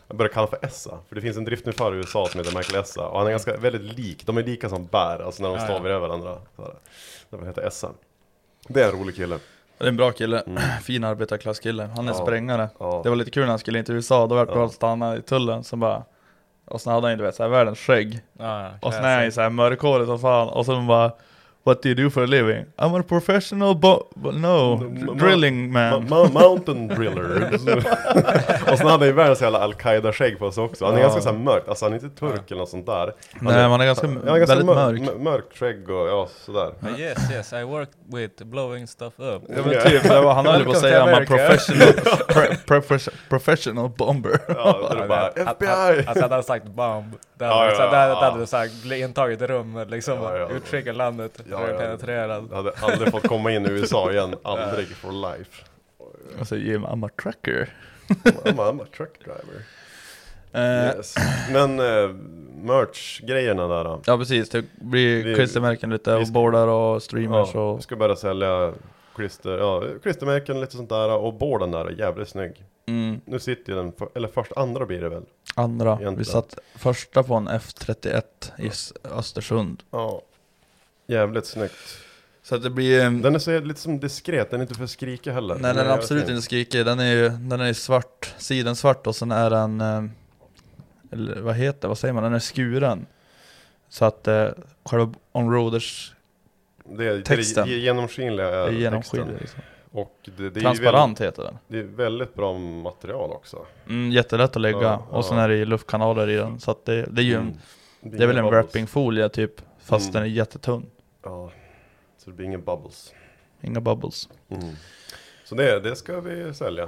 jag börjar kalla för Essa. För det finns en driftnuförare i USA som heter Michael Essa. Och han är ganska väldigt lik. De är lika som bär, alltså när de stavar över varandra. Det heter Essa. Det är en rolig kille. Det är en bra kille, fin arbetarklasskille. Han är sprängare. Det var lite kul när han skulle in till USA. Då var det bra att stanna i tullen. Så bara, och sen hade han inte så här världens skägg. Och sen är han så här mörkhårig som fan. Och så bara, what do you do for a living? I'm a professional drilling man. Mountain driller. Och sen hade han ju världens jävla Al-Qaida-skägg på sig också. Han är ganska så här mörk. Alltså han är inte turk eller något sånt där. Nej, man är ganska väldigt mörk. Mörkt skägg och sådär. Yes, I work with blowing stuff up. Ja, men typ, han höll på att säga att man professional bomber. Ja, det är bara FBI. Alltså hade han sagt bomb. Det hade du sagt, intagit rum liksom, utskickat landet. Penetrerad. Jag hade aldrig fått komma in i USA igen. Aldrig for life. Alltså, I'm a trucker. I'm a truck driver. Yes. Men merch-grejerna där då. Ja, precis. Det blir klistermärken lite och boardar och streamers. Och... Vi ska börja sälja klistermärken lite sånt där. Och boarden där är jävligt snygg. Nu sitter den, eller först andra blir det väl? Andra. Egentligen. Vi satt första på en F31 i Östersund. Ja. Jävligt snyggt. Så att det blir... Den är så lite som diskret, den är inte för skrika heller. Nej, den är absolut inte skrikig. Den är svart, siden svart och sen är den... Eller vad säger man? Den är skuren. Så att själva on-roaders texten... Det är genomskinliga genomskinlig liksom. Och det transparent heter den. Det är väldigt bra material också. Jättelätt att lägga. Och sen är det luftkanaler i den. Så att det är ju det är väl en wrappingfolie typ. Fast den är jättetunn. Ja, så det blir inga bubbles. Inga bubbles. Så det ska vi sälja.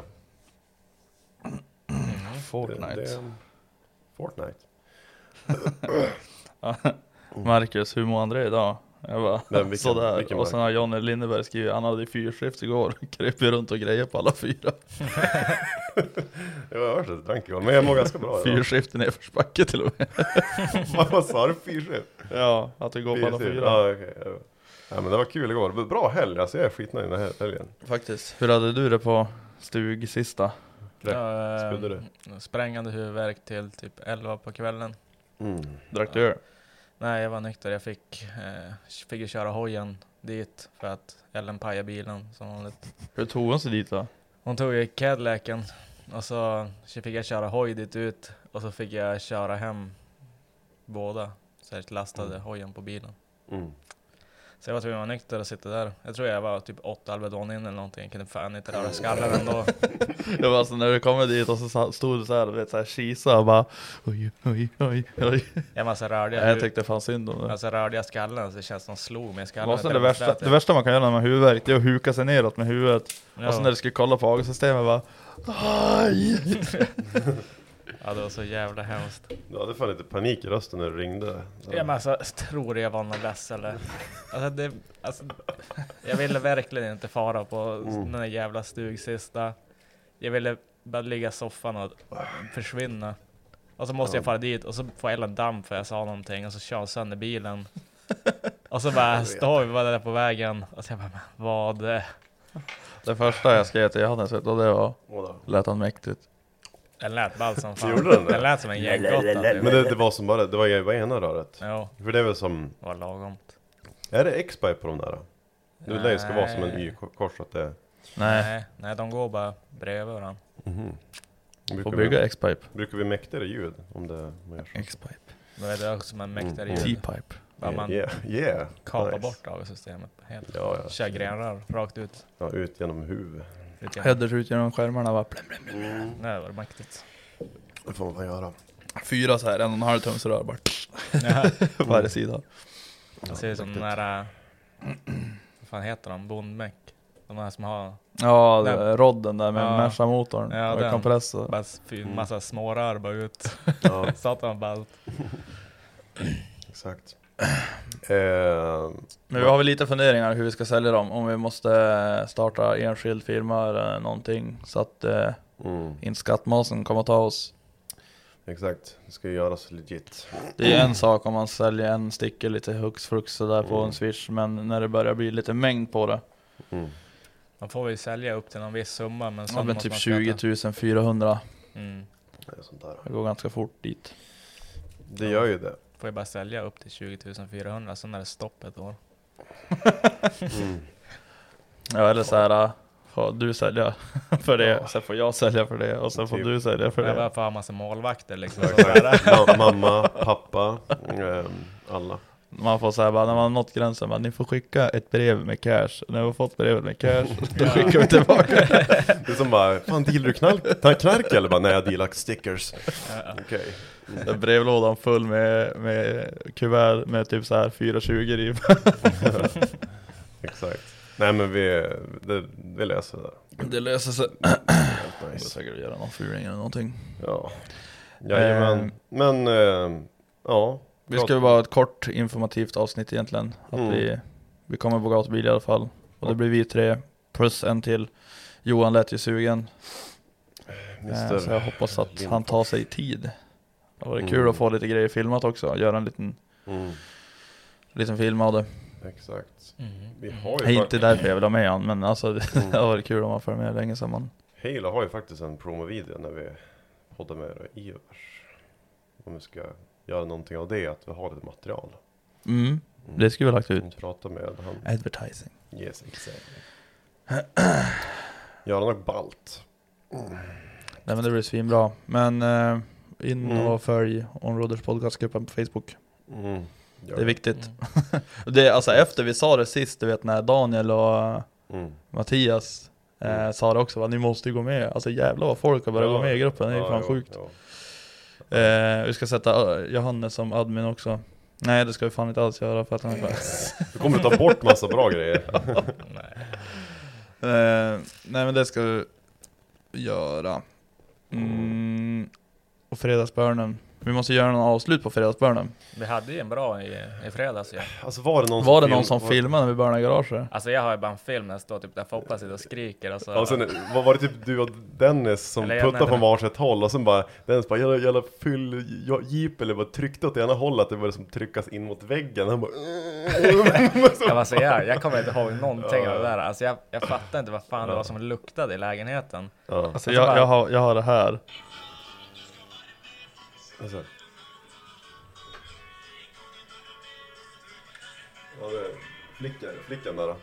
Fortnite. Fortnite. Marcus, hur mår André idag? Jag bara, sådär. Och sen har Johnny Lindeberg skrivit, han hade 4 skift igår. Kröp ju runt och grejer på alla 4. Jag har hört det tanke, men jag mår ganska bra. 4 skift i nedförsbacke till och med. Vad sa du? 4 skift? Ja, att det går på alla 4. Ja, okay. Ja, men det var kul igår. Det var bra helg, alltså jag är skitnöjd den här helgen. Faktiskt. Hur hade du det på stug sista? Sprängande huvudvärk till typ 11 på kvällen. Drack du? Nej, jag var nykter. Jag fick ju köra hojen dit för att Ellen pajade bilen som vanligt. Hur tog hon sig dit då? Hon tog ju Cadillacen och så fick jag köra hoj dit ut och så fick jag köra hem båda. Så jag lastade hojen på bilen. Så jag var tvungen att vara nykter och sitta där. Jag tror jag var typ 8 Alvedon in eller någonting. Jag kunde fan inte röra skallen ändå. Det var alltså när du kom dit och så stod du så här, vet, så här kisa och bara oj. Jag tyckte det fanns synd om det. Alltså rörde jag skallen så det känns som att slog mig i skallen. Det värsta man kan göra när man har huvudvärk, det är att huka sig neråt med huvudet. Ja. Och sen när du ska kolla på AG-systemet bara aj. Ja, det var så jävla hemskt. Du hade fan lite panik i rösten när du ringde. Ja, men alltså, tror jag var någon less eller? Alltså, jag ville verkligen inte fara på den där jävla stug sista. Jag ville bara ligga i soffan och försvinna. Och så måste jag fara dit och så får jag en damp för jag sa någonting och så kör jag sönder bilen. Och så bara står vi bara där på vägen och så jag bara, vad? Det första jag skrev till Johannes och det var lät han mäktigt. Den lät bara som fan. Den lät som en gänggotta. Men det var som bara, det var ena röret. Ja. För det är väl som... Det var lagomt. Är det X-Pipe på de där? Nu lär det ska vara som en Y-kors att det... Nej, de går bara bredvid varandra. Får bygga X-Pipe. Brukar vi mäktigare ljud om det... X-Pipe. Då är det också som en mäktigare ljud. T-Pipe. Bara man kapar bort AG-systemet helt. Ja. Kör grenar rakt ut. Ja, ut genom huvudet. Headers ut genom skärmarna var Nej, det var mäktigt. Det får man göra. 4 så här, 1,5 tums rör bara. Varje sida. Det ser ut som den där... Vad fan heter de? Bondmäck. De här som har... Ja, rodden där med Merca-motorn. Ja, och kompressor. Bara massa små rör bara ut. Satan ballt. Exakt. Men vi har väl lite funderingar hur vi ska sälja dem. Om vi måste starta enskild firma eller någonting. Så att inte skattmasen kommer att ta oss. Exakt, det ska göras legit. Det är en sak om man säljer en sticker lite hux flux där på en Swish. Men när det börjar bli lite mängd på det. Man får väl sälja upp till någon viss summa. Men sen typ 20 400. Sånt där. Det går ganska fort dit. Det gör ju det. Får jag bara sälja upp till 20 400, sen är det stopp ett år. Ja, eller så här, får du sälja för det, sen får jag sälja för det, och sen får du sälja för det. Jag bara får ha massa målvakter liksom. Mamma, pappa, alla. Man får säga bara, när man har nått gränsen, ni får skicka ett brev med cash. När vi har fått brevet med cash, då skickar vi tillbaka. Det är som bara, fan, dealar du knark eller bara, nej, jag dealar stickers. Okej. Brevlådan full med kuvert med typ så här 420 i. Exakt. Nej, men vi löser det. Det löser sig. Nice. Jag säkert göra någon furing eller någonting. Ja. Men ja. Vi ska vara ett kort informativt avsnitt egentligen. Att vi kommer på gatbil i alla fall. Och det blir vi 3 plus en till. Johan lät ju sugen. Så jag hoppas att han tar sig tid. Det var kul att få lite grejer filmat också. Göra en liten film av det. Exakt. Vi har ju inte därför jag vill ha med han, men alltså det var kul om man får med länge samman. Halo har ju faktiskt en promo-video när vi poddar med Ivers. Om vi ska göra någonting av det, att vi har lite material. Det skulle vi ha lagt ut. Prata med han. Advertising. Yes, exactly. Göra något ballt. Nej, men det blir svinbra. Men in och följ Onroaders podcastgruppen på Facebook. Det är viktigt. Det, alltså efter vi sa det sist, du vet, när Daniel och Mattias sa det också, ni måste ju gå med. Alltså jävlar vad folk har börjat gå med i gruppen. Det är fan sjukt. Vi ska sätta Johannes som admin också. Nej, det ska vi fan inte alls göra för att han är du kommer ta bort massa bra grejer. Nej, men det ska vi göra. Och fredagsbörnen. Vi måste göra någon avslut på fredagsbörnen. Vi hade ju en bra i fredags, ja. Alltså var det någon som filmade när vi börnade i garaget? Alltså jag har ju bara en film när jag står typ där Foppa sitter och skriker. Och så. Och sen, var det typ du och Dennis som puttade från varsitt håll, och sen bara Dennis bara jävla full jeep, eller bara tryckte åt ena hållet, att det var som tryckas in mot väggen. Han bara jag kommer inte ihåg någonting av det där. Alltså jag fattar inte vad fan det var som luktade i lägenheten. Alltså jag har det här. Alltså. Ja, det är flickan där då.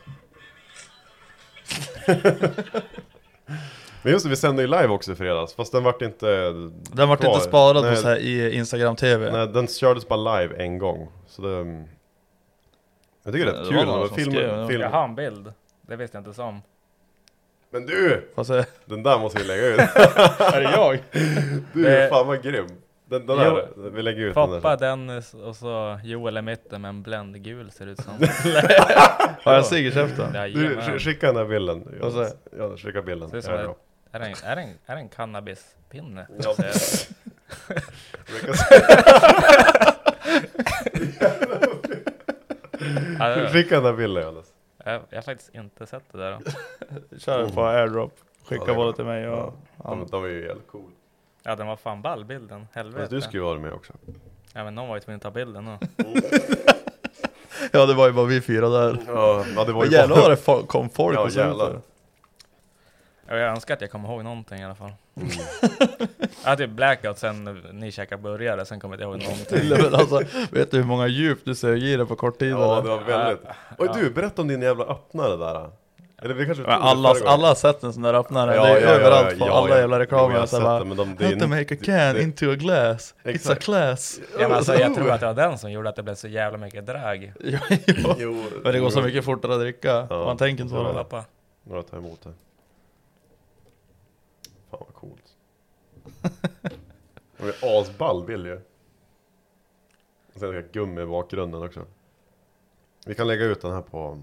Men just det, vi sände ju live också i fredags. Fast den vart inte... Den vart inte sparad på så här i Instagram TV. Nej, den kördes bara live en gång. Så det... Jag tycker det är kul. Jag har en bild. Det visste jag inte som. Men du! Den där måste vi lägga ut. Är det jag? Du är fan vad grym. Den här, vi lägger ut Poppa, Dennis och så Joel i mitten med en bländgul ser ut som. Har jag sig i käften? Du, skicka den här bilden. Jag skickar bilden. Är det en cannabispinne? Ja. Skicka den här bilden, Johannes. Jag har faktiskt inte sett det där. Kör på airdrop. Skicka både till mig och... De var ju jävligt cool. Ja, den var fan ball bilden. Helvete. Du skulle ju vara med också. Ja, men någon var ju tvungen att ta bilden då. Ja, det var ju bara vi 4 där. Ja, det var ju jävlar vad det kom folk och jävlar. Jag önskar att jag kommer ihåg någonting i alla fall. Jag hade blackout sen ni käkade började, sen kommer jag inte ihåg någonting. Men alltså, vet du hur många djup du sög i det på kort tid? Ja, det var väldigt. Och du, berätta om din jävla öppnare där. Eller vi kanske alla har sett en sån där öppnare. Det är överallt på alla jävla reklamer. Så bara, how to make a can into a glass. It's a class. Ja, men alltså, jag tror att det var den som gjorde att det blev så jävla mycket drag. Jo. Men det går så mycket fortare att dricka. Man tänker inte så. Några tar emot det. Fan vad coolt. Det är asball bild ju. Och sen är gummi i bakgrunden också. Vi kan lägga ut den här på...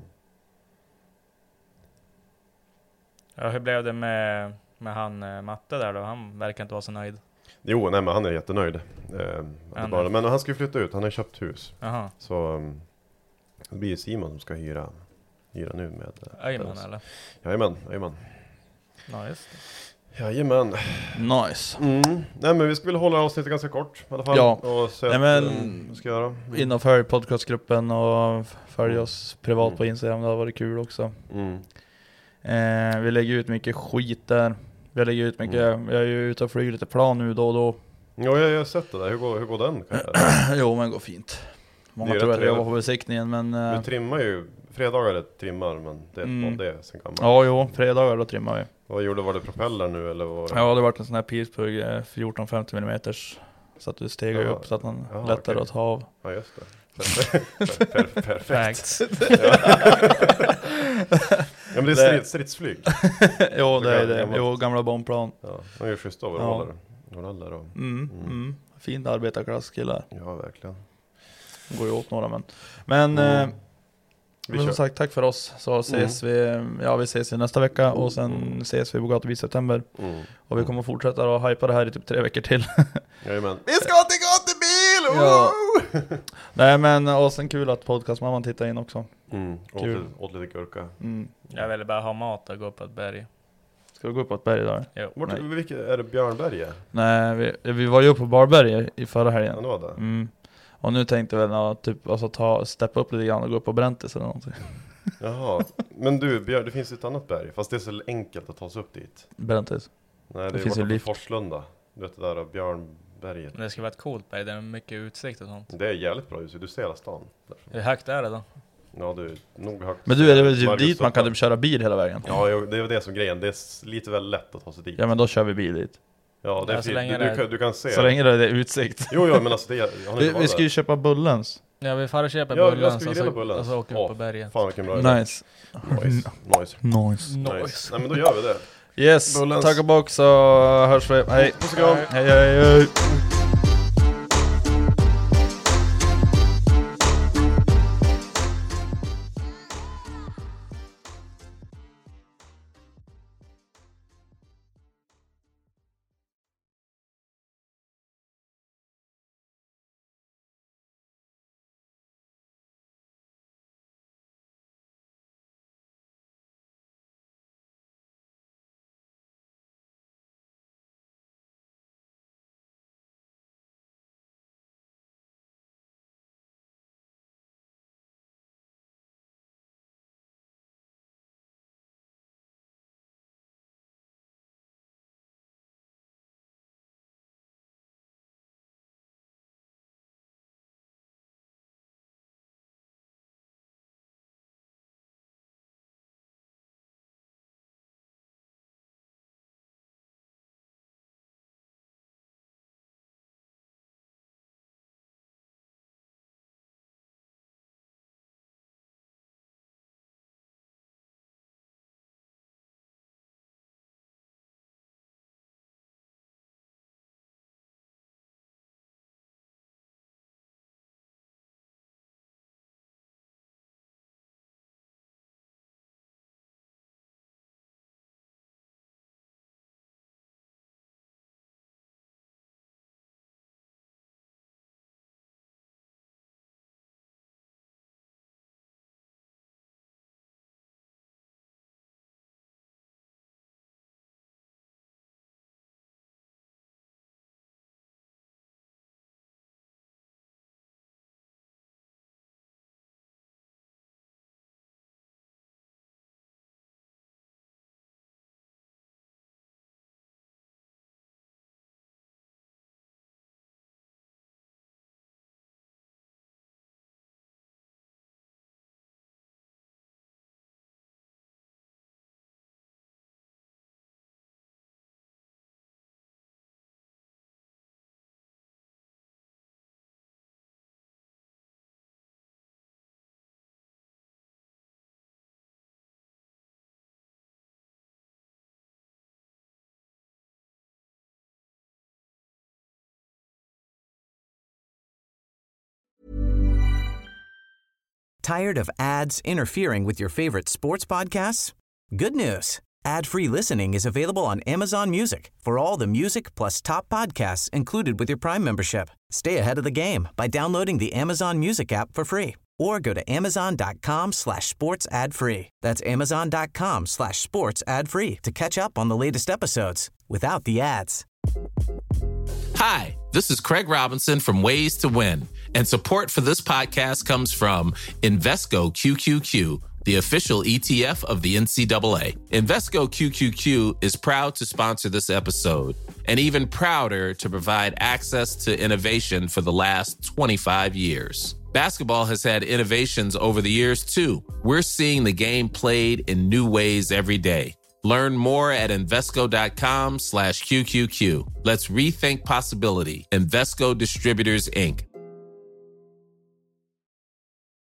Ja, hur blev det med han Matte där då? Han verkar inte vara så nöjd. Jo, nej, men han är jättenöjd. Men han ska ju flytta ut. Han har köpt hus. Aha. Så det blir Simon som ska hyra nu med... Jajamän, eller? Jajamän. Ja, just det. Jajamän. Nice. Nej, men vi skulle hålla avsnittet ganska kort i alla fall. Ja. Och så ska göra. In och följ podcastgruppen och följ oss privat på Instagram. Det har varit kul också. Vi lägger ut mycket skit där. Jag lägger ut mycket. Jag är ju ute och flyger lite plan nu då och då. Ja, jag har sett det där. Hur går den? Jo, men det går fint. Många tror att jag var på besiktningen, men... Du trimmar ju... Fredagar trimmar, men det var det sen gammalt. Ja, jo. Fredagar då trimmar vi. Vad gjorde? Var det propeller nu, eller var det... Ja, det var en sån här Pittsburgh 1450 mm. Så att du stegar upp så att man lättare att ta av. Ja, just det. Perfekt. Ja, men det är stridsflyg. Jo, det är det. Jo, gamla bombplan. Ja, de gör schyssta overaller. Fint arbetarklasskillar. Ja, verkligen. Går ju åt några, men som sagt, tack för oss. Så ses vi. Ja, vi ses i nästa vecka. Och sen ses vi på Gatubil september. Och vi kommer fortsätta att hypa det här i typ 3 veckor till. Jajamän. Vi ska till Gatubil! Ja. Nej, men och sen kul att podcastmamman tittar in också. Kul. Åt lite gurka. Jag vill bara ha mat och gå upp på ett berg. Ska vi gå upp på ett berg idag? Vilket är det, Björnberget? Nej, vi var ju uppe på Barberget i förra helgen. Ja, det var det. Och nu tänkte jag väl typ steppa upp lite grann och gå upp på Bräntis eller någonting. Jaha, men du, det finns ett annat berg, fast det är så enkelt att ta sig upp dit. Bräntis? Nej, det finns ju Forslunda. Du vet det där Björnberget. Men det ska vara ett coolt berg, det är mycket utsikt och sånt. Det är jävligt bra, du ser hela stan. Hur högt är det då? Ja, du är nog högt. Men du, är det väl typ dit man kan typ köra bil hela vägen? Ja, det är det som grejen. Det är lite väl lätt att ta sig dit. Ja, men då kör vi bil dit. Ja, det är fint. Du kan se. Så länge det är utsikt. Jo, men alltså vi ska ju köpa Bullens. Ja, vi får köpa Bullens. Ja, jag ska grilla Bullens. Och så åker vi på berget. Fan, vilken bra idé. Nice. Nej, men då gör vi det. Yes, Bullens. tack och bock, så hörs vi. Hej. Puss och kram. Hej. Tired of ads interfering with your favorite sports podcasts? Good news. Ad-free listening is available on Amazon Music for all the music plus top podcasts included with your Prime membership. Stay ahead of the game by downloading the Amazon Music app for free or go to amazon.com/sports ad free. That's amazon.com/sports ad free to catch up on the latest episodes without the ads. Hi, this is Craig Robinson from Ways to Win, and support for this podcast comes from Invesco QQQ, the official ETF of the NCAA. Invesco QQQ is proud to sponsor this episode, and even prouder to provide access to innovation for the last 25 years. Basketball has had innovations over the years, too. We're seeing the game played in new ways every day. Learn more at Invesco.com/QQQ. Let's rethink possibility. Invesco Distributors, Inc.